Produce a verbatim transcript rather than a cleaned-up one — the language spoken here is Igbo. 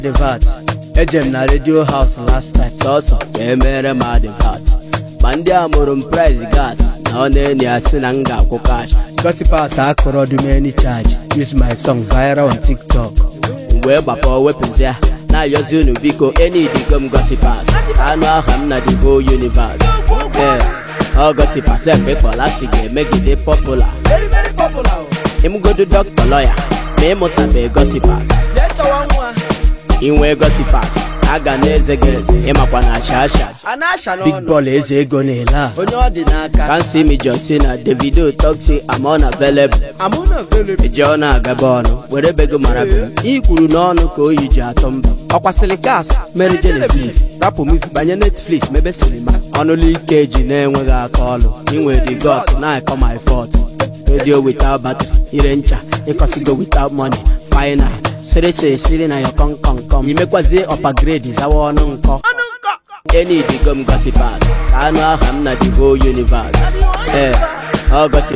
The vat, ejem na radio house last time. So emere ma the vat. Mandi amurum price gas. Na one ni asinanga ko cash. Gossipers akoro do many charge. Use my song viral on TikTok. We bapa weapons ya. Na yozu no biko any digum gossipers. Anu aham na the whole universe. Yeah. All gossipers say people last year make it popular. Very very popular. Him go to doctor lawyer. Me motabe gossipers. Jecha wanwa. Inwe gossipers. Aga neze geze. Ema kwa na shasha. Anasha no. Big ball eze ego nela. Onye odi n'aka. Can't see me just say na Davido talk say I'm unavailable. I'm unavailable. Ejona agabono. Were bego marabe. Ikuru n'onu ka oyi ji atomba. Okwasili gas. Mary Genevieve. Rapu mi banye Netflix mebe cinema. Only keji na enweghi aka olu. Inwe the god na I call my fault. Radio without battery. Irencha. Ikosigo without money. Final. Sere se siri na your con con com. Imekwazi upper grade is our one unko. Any digum gossipers. Anu aham na the whole universe. Eh, all gossip.